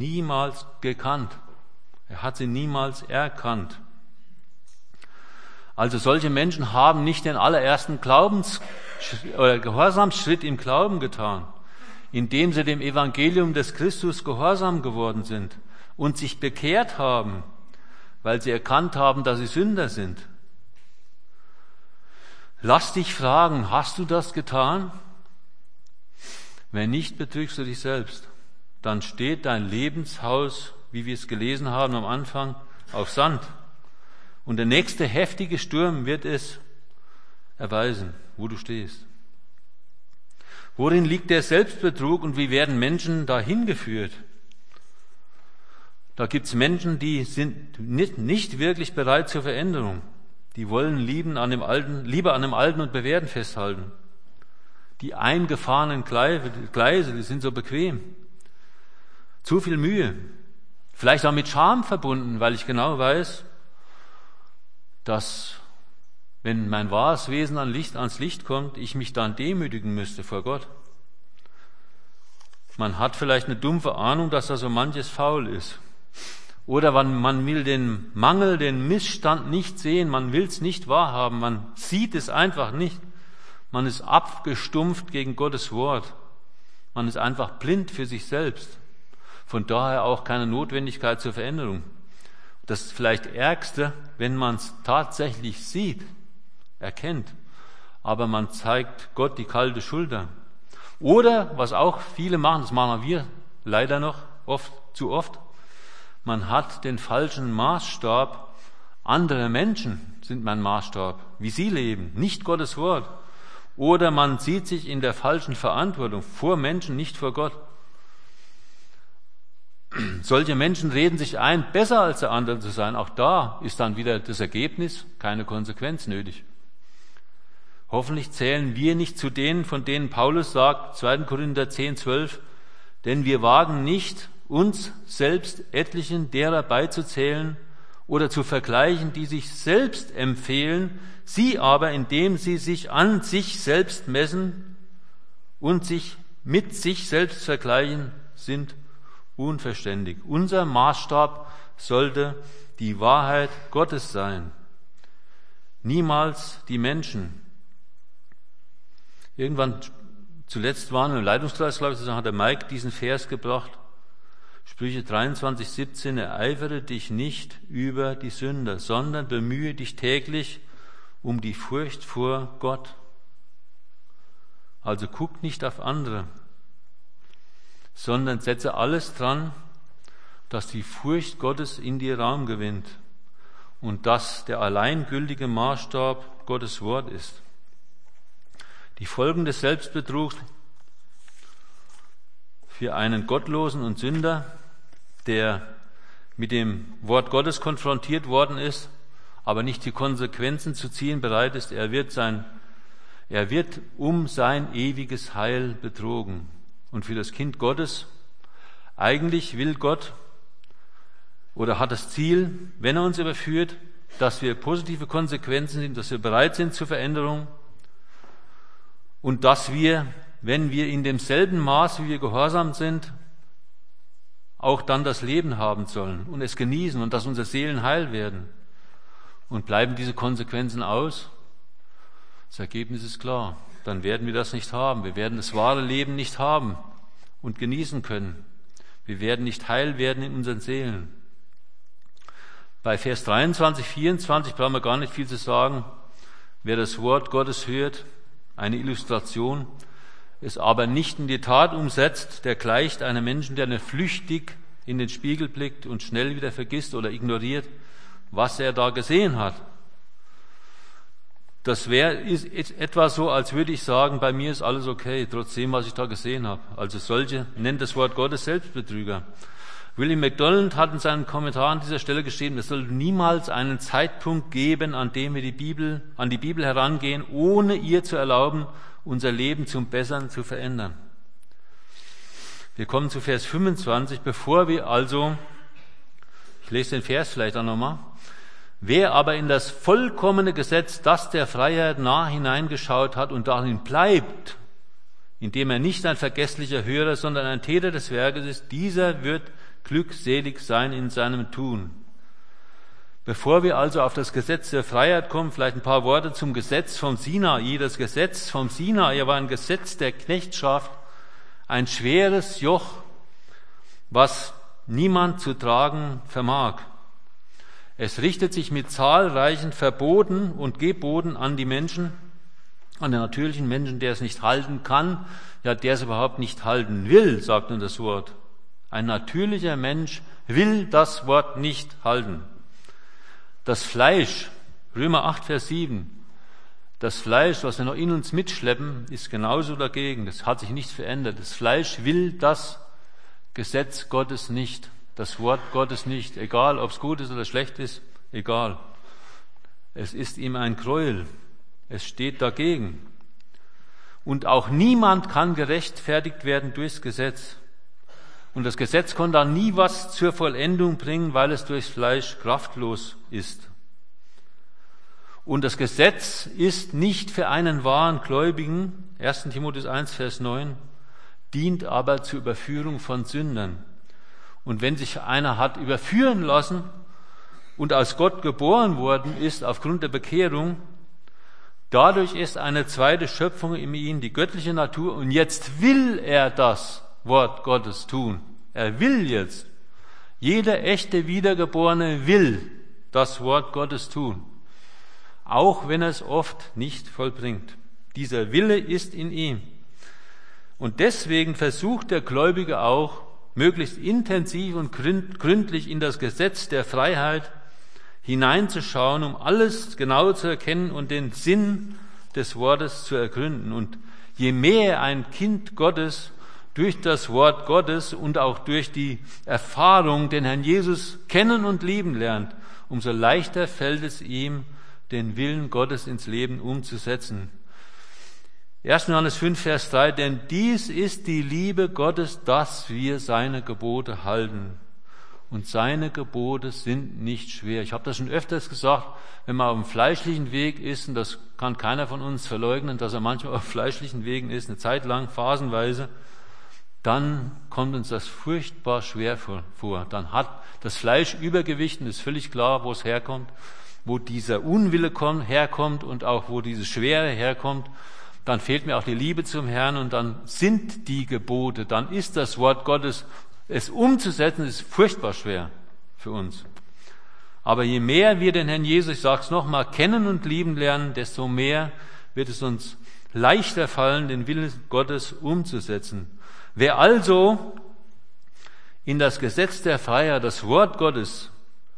[SPEAKER 1] niemals gekannt. Er hat sie niemals erkannt. Also solche Menschen haben nicht den allerersten Gehorsamsschritt im Glauben getan, indem sie dem Evangelium des Christus gehorsam geworden sind und sich bekehrt haben, weil sie erkannt haben, dass sie Sünder sind. Lass dich fragen, hast du das getan? Wenn nicht, betrügst du dich selbst. Dann steht dein Lebenshaus, wie wir es gelesen haben am Anfang, auf Sand. Und der nächste heftige Sturm wird es erweisen, wo du stehst. Worin liegt der Selbstbetrug und wie werden Menschen dahin geführt? Da gibt es Menschen, die sind nicht wirklich bereit zur Veränderung. Die wollen lieber an dem Alten und Bewährten festhalten. Die eingefahrenen Gleise, die sind so bequem. Zu viel Mühe. Vielleicht auch mit Scham verbunden, weil ich genau weiß, dass, wenn mein wahres Wesen ans Licht kommt, ich mich dann demütigen müsste vor Gott. Man hat vielleicht eine dumpfe Ahnung, dass da so manches faul ist. Oder man will den Mangel, den Missstand nicht sehen, man will es nicht wahrhaben, man sieht es einfach nicht. Man ist abgestumpft gegen Gottes Wort. Man ist einfach blind für sich selbst. Von daher auch keine Notwendigkeit zur Veränderung. Das ist vielleicht das Ärgste, wenn man es tatsächlich sieht, erkennt, aber man zeigt Gott die kalte Schulter. Oder, was auch viele machen, das machen wir leider noch zu oft, man hat den falschen Maßstab. Andere Menschen sind mein Maßstab, wie sie leben, nicht Gottes Wort. Oder man sieht sich in der falschen Verantwortung vor Menschen, nicht vor Gott. Solche Menschen reden sich ein, besser als der andere zu sein. Auch da ist dann wieder das Ergebnis, keine Konsequenz nötig. Hoffentlich zählen wir nicht zu denen, von denen Paulus sagt, 2. Korinther 10,12, denn wir wagen nicht, uns selbst etlichen derer beizuzählen oder zu vergleichen, die sich selbst empfehlen, sie aber, indem sie sich an sich selbst messen und sich mit sich selbst vergleichen, sind unverständig. Unser Maßstab sollte die Wahrheit Gottes sein, niemals die Menschen. Irgendwann, zuletzt waren wir im Leitungskreis, glaube ich, da hat der Mike diesen Vers gebracht, Sprüche 23,17, ereifere dich nicht über die Sünder, sondern bemühe dich täglich um die Furcht vor Gott. Also guck nicht auf andere, sondern setze alles dran, dass die Furcht Gottes in dir Raum gewinnt und dass der alleingültige Maßstab Gottes Wort ist. Die Folgen des Selbstbetrugs für einen Gottlosen und Sünder, der mit dem Wort Gottes konfrontiert worden ist, aber nicht die Konsequenzen zu ziehen bereit ist, er wird um sein ewiges Heil betrogen. Und für das Kind Gottes, eigentlich will Gott oder hat das Ziel, wenn er uns überführt, dass wir positive Konsequenzen sind, dass wir bereit sind zur Veränderung und dass wir, wenn wir in demselben Maß, wie wir gehorsam sind, auch dann das Leben haben sollen und es genießen und dass unsere Seelen heil werden. Und bleiben diese Konsequenzen aus? Das Ergebnis ist klar. Dann werden wir das nicht haben. Wir werden das wahre Leben nicht haben und genießen können. Wir werden nicht heil werden in unseren Seelen. Bei Vers 23, 24 brauchen wir gar nicht viel zu sagen. Wer das Wort Gottes hört, eine Illustration, es aber nicht in die Tat umsetzt, der gleicht einem Menschen, der nur flüchtig in den Spiegel blickt und schnell wieder vergisst oder ignoriert, was er da gesehen hat. Das ist etwa so, als würde ich sagen, bei mir ist alles okay, trotzdem, was ich da gesehen habe. Also solche nennt das Wort Gottes Selbstbetrüger. William MacDonald hat in seinem Kommentar an dieser Stelle geschrieben, es soll niemals einen Zeitpunkt geben, an dem wir an die Bibel herangehen, ohne ihr zu erlauben, unser Leben zum Besseren zu verändern. Wir kommen zu Vers 25, bevor wir also, ich lese den Vers vielleicht auch nochmal, wer aber in das vollkommene Gesetz, das der Freiheit nah hineingeschaut hat und darin bleibt, indem er nicht ein vergesslicher Hörer, sondern ein Täter des Werkes ist, dieser wird glückselig sein in seinem Tun. Bevor wir also auf das Gesetz der Freiheit kommen, vielleicht ein paar Worte zum Gesetz vom Sinai. Das Gesetz vom Sinai war ein Gesetz der Knechtschaft, ein schweres Joch, was niemand zu tragen vermag. Es richtet sich mit zahlreichen Verboten und Geboten an die Menschen, an den natürlichen Menschen, der es nicht halten kann, ja, der es überhaupt nicht halten will, sagt nun das Wort. Ein natürlicher Mensch will das Wort nicht halten. Das Fleisch, Römer 8, Vers 7, das Fleisch, was wir noch in uns mitschleppen, ist genauso dagegen. Das hat sich nichts verändert. Das Fleisch will das Gesetz Gottes nicht, das Wort Gottes nicht, egal ob es gut ist oder schlecht ist, egal. Es ist ihm ein Gräuel. Es steht dagegen. Und auch niemand kann gerechtfertigt werden durchs Gesetz. Und das Gesetz konnte auch nie was zur Vollendung bringen, weil es durchs Fleisch kraftlos ist. Und das Gesetz ist nicht für einen wahren Gläubigen, 1. Timotheus 1, Vers 9, dient aber zur Überführung von Sündern. Und wenn sich einer hat überführen lassen und aus Gott geboren worden ist aufgrund der Bekehrung, dadurch ist eine zweite Schöpfung in ihm, die göttliche Natur, und jetzt will er das Wort Gottes tun. Er will jetzt. Jeder echte Wiedergeborene will das Wort Gottes tun, auch wenn er es oft nicht vollbringt. Dieser Wille ist in ihm. Und deswegen versucht der Gläubige auch, möglichst intensiv und gründlich in das Gesetz der Freiheit hineinzuschauen, um alles genau zu erkennen und den Sinn des Wortes zu ergründen. Und je mehr ein Kind Gottes durch das Wort Gottes und auch durch die Erfahrung den Herrn Jesus kennen und lieben lernt, umso leichter fällt es ihm, den Willen Gottes ins Leben umzusetzen. 1. Johannes 5, Vers 3, denn dies ist die Liebe Gottes, dass wir seine Gebote halten. Und seine Gebote sind nicht schwer. Ich habe das schon öfters gesagt, wenn man auf dem fleischlichen Weg ist, und das kann keiner von uns verleugnen, dass er manchmal auf fleischlichen Wegen ist, eine Zeit lang, phasenweise, dann kommt uns das furchtbar schwer vor. Dann hat das Fleisch Übergewicht und ist völlig klar, wo es herkommt, wo dieser Unwille herkommt und auch wo diese Schwere herkommt. Dann fehlt mir auch die Liebe zum Herrn und dann sind die Gebote, dann ist das Wort Gottes, es umzusetzen, ist furchtbar schwer für uns. Aber je mehr wir den Herrn Jesus, ich sage es nochmal, kennen und lieben lernen, desto mehr wird es uns leichter fallen, den Willen Gottes umzusetzen. Wer also in das Gesetz der Freiheit, das Wort Gottes,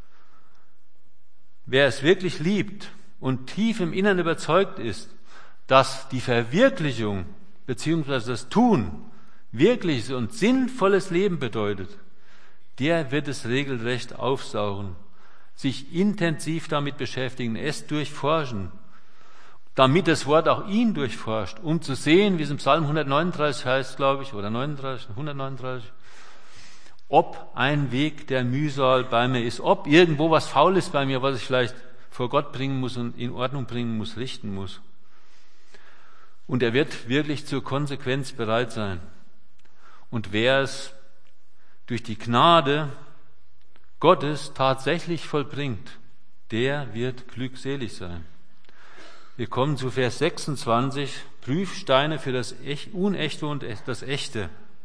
[SPEAKER 1] wer es wirklich liebt und tief im Innern überzeugt ist, dass die Verwirklichung bzw. das Tun wirkliches und sinnvolles Leben bedeutet, der wird es regelrecht aufsaugen, sich intensiv damit beschäftigen, es durchforschen, damit das Wort auch ihn durchforscht, um zu sehen, wie es im Psalm 139 heißt, glaube ich, oder 139, ob ein Weg der Mühsal bei mir ist, ob irgendwo was faul ist bei mir, was ich vielleicht vor Gott bringen muss und in Ordnung bringen muss, richten muss. Und er wird wirklich zur Konsequenz bereit sein. Und wer es durch die Gnade Gottes tatsächlich vollbringt, der wird glückselig sein. Wir kommen zu Vers 26, Prüfsteine für das Unechte und das Echte.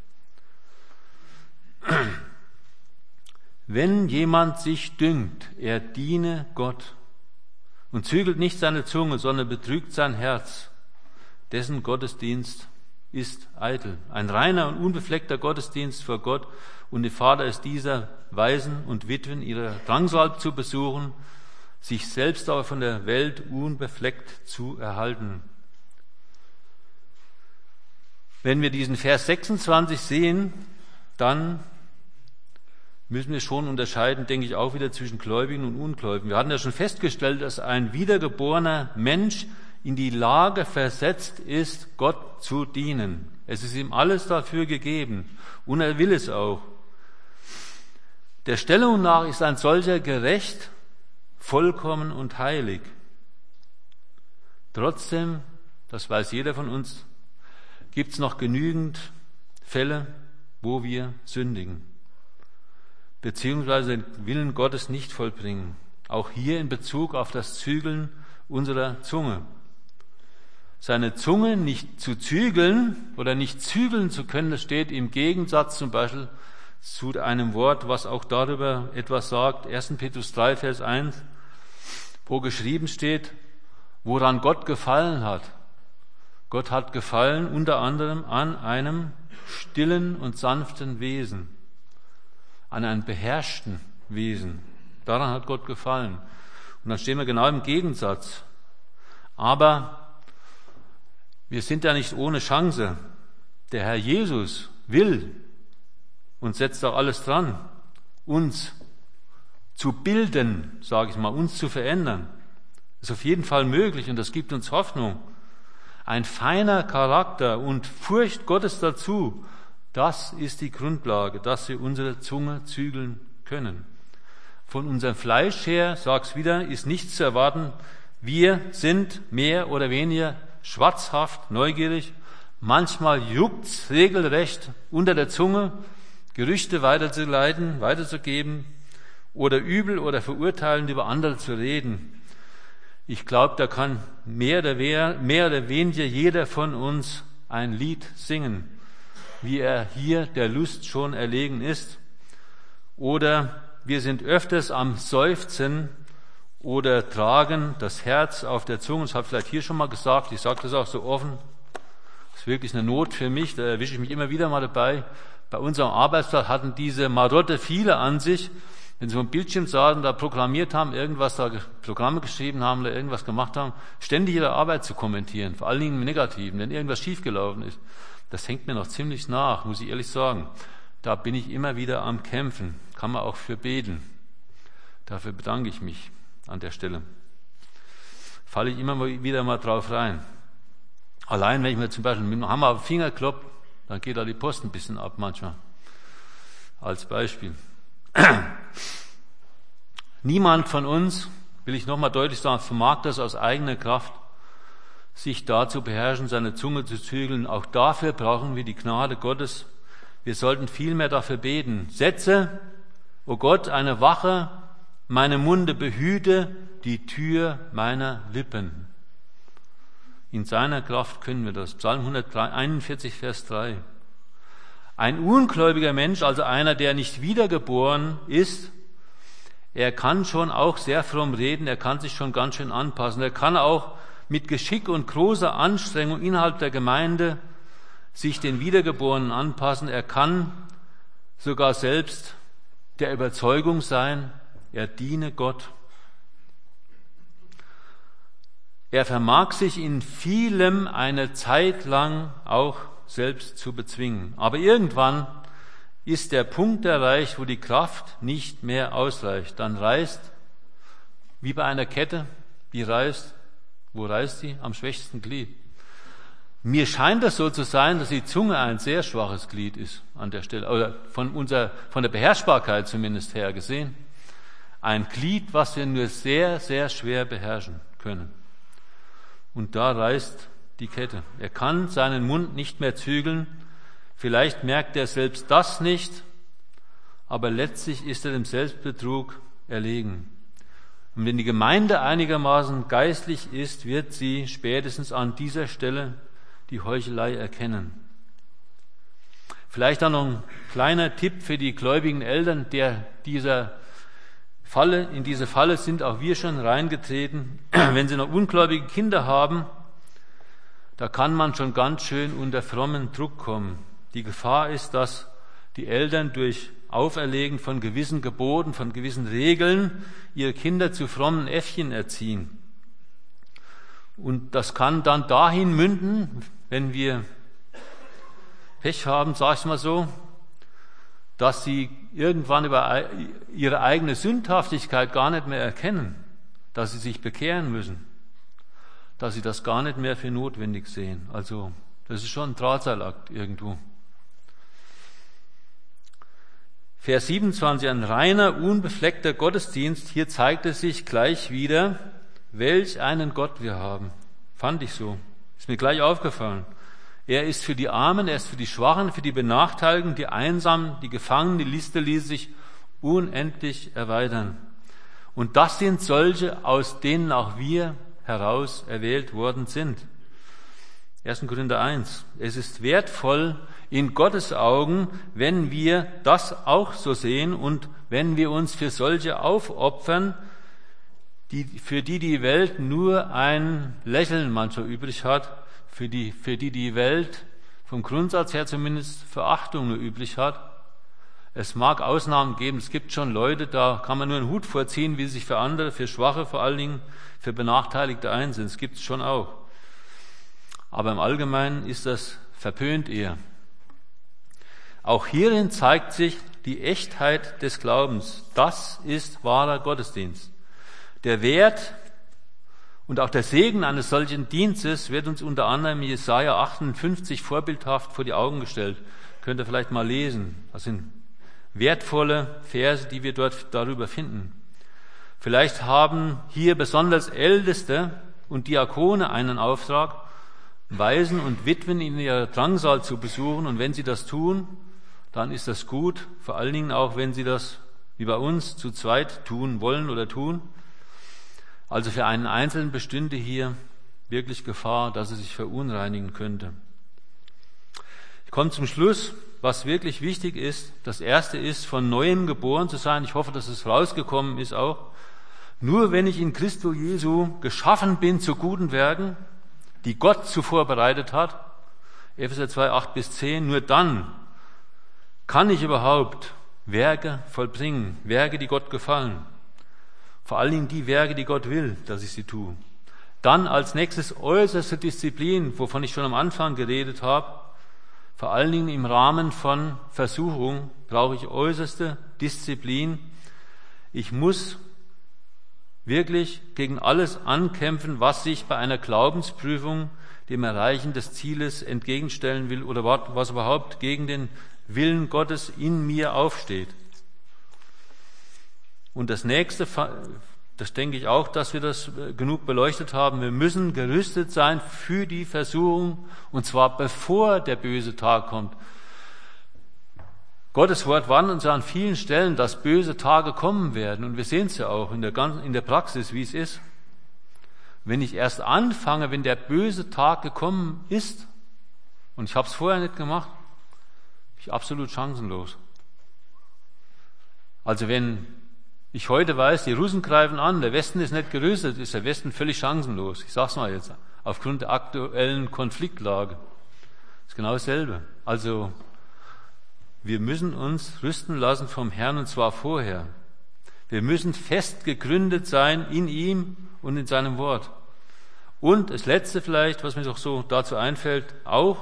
[SPEAKER 1] Wenn jemand sich dünkt, er diene Gott und zügelt nicht seine Zunge, sondern betrügt sein Herz, dessen Gottesdienst ist eitel. Ein reiner und unbefleckter Gottesdienst vor Gott und der Vater ist dieser, Waisen und Witwen ihre Drangsal zu besuchen, sich selbst aber von der Welt unbefleckt zu erhalten. Wenn wir diesen Vers 26 sehen, dann müssen wir schon unterscheiden, denke ich, auch wieder zwischen Gläubigen und Ungläubigen. Wir hatten ja schon festgestellt, dass ein wiedergeborener Mensch in die Lage versetzt ist, Gott zu dienen. Es ist ihm alles dafür gegeben und er will es auch. Der Stellung nach ist ein solcher gerecht, vollkommen und heilig. Trotzdem, das weiß jeder von uns, gibt es noch genügend Fälle, wo wir sündigen, beziehungsweise den Willen Gottes nicht vollbringen. Auch hier in Bezug auf das Zügeln unserer Zunge. Seine Zunge nicht zu zügeln oder nicht zügeln zu können, das steht im Gegensatz zum Beispiel zu einem Wort, was auch darüber etwas sagt. 1. Petrus 3, Vers 1, wo geschrieben steht, woran Gott gefallen hat. Gott hat gefallen unter anderem an einem stillen und sanften Wesen, an einem beherrschten Wesen. Daran hat Gott gefallen. Und dann stehen wir genau im Gegensatz. Aber wir sind ja nicht ohne Chance. Der Herr Jesus will und setzt auch alles dran, uns zu bilden, sage ich mal, uns zu verändern. Das ist auf jeden Fall möglich und das gibt uns Hoffnung. Ein feiner Charakter und Furcht Gottes dazu, das ist die Grundlage, dass wir unsere Zunge zügeln können. Von unserem Fleisch her, sag's wieder, ist nichts zu erwarten. Wir sind mehr oder weniger schwatzhaft, neugierig. Manchmal juckt's regelrecht unter der Zunge, Gerüchte weiterzuleiten, weiterzugeben oder übel oder verurteilend über andere zu reden. Ich glaube, da kann mehr oder weniger jeder von uns ein Lied singen, wie er hier der Lust schon erlegen ist. Oder wir sind öfters am Seufzen oder tragen das Herz auf der Zunge. Das habe ich vielleicht hier schon mal gesagt, ich sage das auch so offen. Das ist wirklich eine Not für mich, da erwische ich mich immer wieder mal dabei. Bei unserem Arbeitsplatz hatten diese Marotte viele an sich, wenn sie vom Bildschirm saßen, da programmiert haben, irgendwas da Programme geschrieben haben oder irgendwas gemacht haben, ständig ihre Arbeit zu kommentieren, vor allen Dingen im Negativen, wenn irgendwas schiefgelaufen ist. Das hängt mir noch ziemlich nach, muss ich ehrlich sagen. Da bin ich immer wieder am Kämpfen, kann man auch für beten. Dafür bedanke ich mich an der Stelle. Falle ich immer wieder mal drauf rein. Allein, wenn ich mir zum Beispiel mit dem Hammer auf den Finger kloppe, dann geht da die Post ein bisschen ab manchmal. Als Beispiel. Niemand von uns, will ich nochmal deutlich sagen, vermag das aus eigener Kraft, sich da zu beherrschen, seine Zunge zu zügeln. Auch dafür brauchen wir die Gnade Gottes. Wir sollten vielmehr dafür beten. Setze, o Gott, eine Wache, meine Munde behüte die Tür meiner Lippen. In seiner Kraft können wir das. Psalm 141, Vers 3. Ein ungläubiger Mensch, also einer, der nicht wiedergeboren ist, er kann schon auch sehr fromm reden, er kann sich schon ganz schön anpassen. Er kann auch mit Geschick und großer Anstrengung innerhalb der Gemeinde sich den Wiedergeborenen anpassen. Er kann sogar selbst der Überzeugung sein, er diene Gott. Er vermag sich in vielem eine Zeit lang auch selbst zu bezwingen. Aber irgendwann ist der Punkt erreicht, wo die Kraft nicht mehr ausreicht. Dann reißt, wie bei einer Kette, die reißt. Wo reißt die? Am schwächsten Glied. Mir scheint es so zu sein, dass die Zunge ein sehr schwaches Glied ist an der Stelle, oder von der Beherrschbarkeit zumindest her gesehen. Ein Glied, was wir nur sehr, sehr schwer beherrschen können. Und da reißt die Kette. Er kann seinen Mund nicht mehr zügeln. Vielleicht merkt er selbst das nicht, aber letztlich ist er dem Selbstbetrug erlegen. Und wenn die Gemeinde einigermaßen geistlich ist, wird sie spätestens an dieser Stelle die Heuchelei erkennen. Vielleicht auch noch ein kleiner Tipp für die gläubigen Eltern, in diese Falle sind auch wir schon reingetreten. Wenn sie noch ungläubige Kinder haben, da kann man schon ganz schön unter frommen Druck kommen. Die Gefahr ist, dass die Eltern durch Auferlegen von gewissen Geboten, von gewissen Regeln ihre Kinder zu frommen Äffchen erziehen. Und das kann dann dahin münden, wenn wir Pech haben, sag ich mal so, dass sie irgendwann über ihre eigene Sündhaftigkeit gar nicht mehr erkennen, dass sie sich bekehren müssen, dass sie das gar nicht mehr für notwendig sehen. Also das ist schon ein Drahtseilakt irgendwo. Vers 27, ein reiner, unbefleckter Gottesdienst. Hier zeigt es sich gleich wieder, welch einen Gott wir haben. Fand ich so. Ist mir gleich aufgefallen. Er ist für die Armen, er ist für die Schwachen, für die Benachteiligten, die Einsamen, die Gefangenen. Die Liste ließ sich unendlich erweitern. Und das sind solche, aus denen auch wir heraus erwählt worden sind. 1. Korinther 1. Es ist wertvoll in Gottes Augen, wenn wir das auch so sehen und wenn wir uns für solche aufopfern, für die Welt nur ein Lächeln manchmal übrig hat, für die Welt vom Grundsatz her zumindest Verachtung nur übrig hat. Es mag Ausnahmen geben, es gibt schon Leute, da kann man nur einen Hut vorziehen, wie sie sich für andere, für Schwache vor allen Dingen, für Benachteiligte einsetzen. Das gibt es schon auch. Aber im Allgemeinen ist das verpönt eher. Auch hierin zeigt sich die Echtheit des Glaubens. Das ist wahrer Gottesdienst. Der Wert und auch der Segen eines solchen Dienstes wird uns unter anderem in Jesaja 58 vorbildhaft vor die Augen gestellt. Könnt ihr vielleicht mal lesen. Das sind wertvolle Verse, die wir dort darüber finden. Vielleicht haben hier besonders Älteste und Diakone einen Auftrag, Waisen und Witwen in ihrer Drangsal zu besuchen. Und wenn sie das tun, dann ist das gut. Vor allen Dingen auch, wenn sie das wie bei uns zu zweit tun wollen oder tun. Also für einen Einzelnen bestünde hier wirklich Gefahr, dass er sich verunreinigen könnte. Ich komme zum Schluss. Was wirklich wichtig ist, das Erste ist, von Neuem geboren zu sein. Ich hoffe, dass es rausgekommen ist auch. Nur wenn ich in Christo Jesu geschaffen bin zu guten Werken, die Gott zuvor bereitet hat, Epheser 2, 8-10, nur dann kann ich überhaupt Werke vollbringen, Werke, die Gott gefallen. Vor allen Dingen die Werke, die Gott will, dass ich sie tue. Dann als nächstes äußerste Disziplin, wovon ich schon am Anfang geredet habe. Vor allen Dingen im Rahmen von Versuchung brauche ich äußerste Disziplin. Ich muss wirklich gegen alles ankämpfen, was sich bei einer Glaubensprüfung dem Erreichen des Zieles entgegenstellen will oder was überhaupt gegen den Willen Gottes in mir aufsteht. Und das Nächste, das denke ich auch, dass wir das genug beleuchtet haben. Wir müssen gerüstet sein für die Versuchung, und zwar bevor der böse Tag kommt. Gottes Wort warnt uns an vielen Stellen, dass böse Tage kommen werden. Und wir sehen es ja auch in der Praxis, wie es ist. Wenn ich erst anfange, wenn der böse Tag gekommen ist, und ich habe es vorher nicht gemacht, bin ich absolut chancenlos. Also wenn ich heute weiß, die Russen greifen an, der Westen ist nicht gerüstet, ist der Westen völlig chancenlos. Ich sage es mal jetzt, aufgrund der aktuellen Konfliktlage. Das ist genau dasselbe. Also wir müssen uns rüsten lassen vom Herrn, und zwar vorher. Wir müssen fest gegründet sein in ihm und in seinem Wort. Und das Letzte vielleicht, was mir doch so dazu einfällt, auch,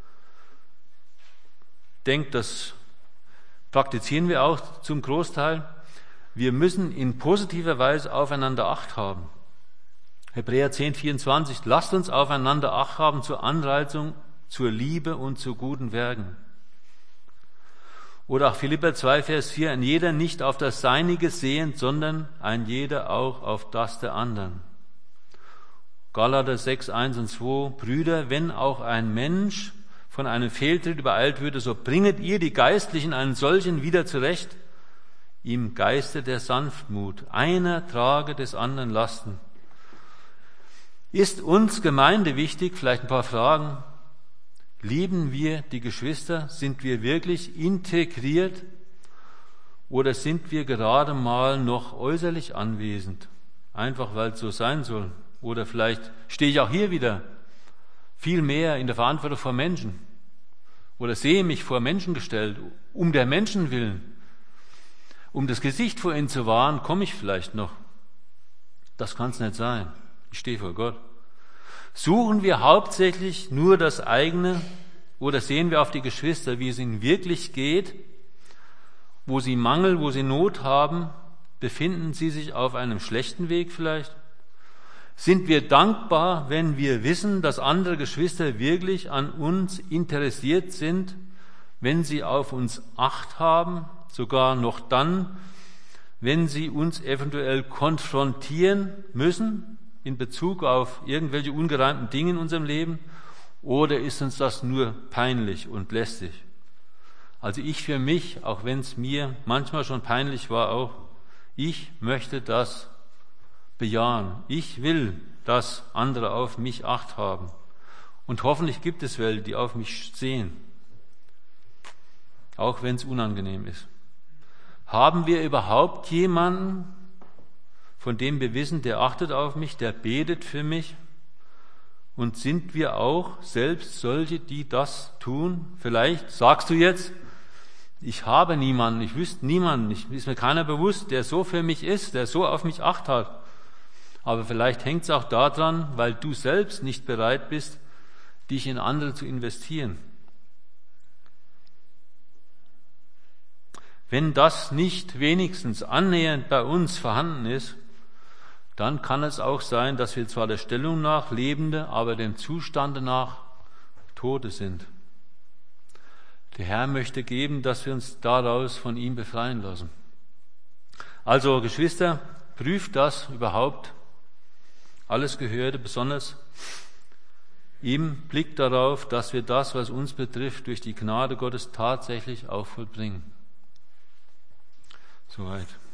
[SPEAKER 1] denkt, das praktizieren wir auch zum Großteil, wir müssen in positiver Weise aufeinander Acht haben. Hebräer 10, 24, lasst uns aufeinander Acht haben zur Anreizung, zur Liebe und zu guten Werken. Oder auch Philipper 2, Vers 4, ein jeder nicht auf das Seinige sehend, sondern ein jeder auch auf das der anderen. Galater 6, 1 und 2, Brüder, wenn auch ein Mensch von einem Fehltritt übereilt würde, so bringet ihr die Geistlichen einen solchen wieder zurecht, im Geiste der Sanftmut, einer trage des anderen Lasten. Ist uns Gemeinde wichtig? Vielleicht ein paar Fragen. Lieben wir die Geschwister? Sind wir wirklich integriert? Oder sind wir gerade mal noch äußerlich anwesend? Einfach, weil es so sein soll. Oder vielleicht stehe ich auch hier wieder viel mehr in der Verantwortung vor Menschen. Oder sehe mich vor Menschen gestellt, um der Menschen willen. Um das Gesicht vor ihnen zu wahren, komme ich vielleicht noch. Das kann es nicht sein. Ich stehe vor Gott. Suchen wir hauptsächlich nur das eigene oder sehen wir auf die Geschwister, wie es ihnen wirklich geht, wo sie Mangel, wo sie Not haben? Befinden sie sich auf einem schlechten Weg vielleicht? Sind wir dankbar, wenn wir wissen, dass andere Geschwister wirklich an uns interessiert sind, wenn sie auf uns Acht haben? Sogar noch dann, wenn sie uns eventuell konfrontieren müssen in Bezug auf irgendwelche ungereimten Dinge in unserem Leben, oder ist uns das nur peinlich und lästig? Also ich für mich, auch wenn es mir manchmal schon peinlich war, auch Ich möchte das bejahen. Ich will, dass andere auf mich Acht haben. Und hoffentlich gibt es welche, die auf mich sehen, auch wenn es unangenehm ist. Haben wir überhaupt jemanden, von dem wir wissen, der achtet auf mich, der betet für mich? Und sind wir auch selbst solche, die das tun? Vielleicht sagst du jetzt, ich habe niemanden, ich wüsste niemanden, ist mir keiner bewusst, der so für mich ist, der so auf mich Acht hat. Aber vielleicht hängt es auch daran, weil du selbst nicht bereit bist, dich in andere zu investieren. Wenn das nicht wenigstens annähernd bei uns vorhanden ist, dann kann es auch sein, dass wir zwar der Stellung nach Lebende, aber dem Zustande nach Tote sind. Der Herr möchte geben, dass wir uns daraus von ihm befreien lassen. Also Geschwister, prüft das überhaupt, alles Gehörte, besonders im Blick darauf, dass wir das, was uns betrifft, durch die Gnade Gottes tatsächlich auch vollbringen. Soweit.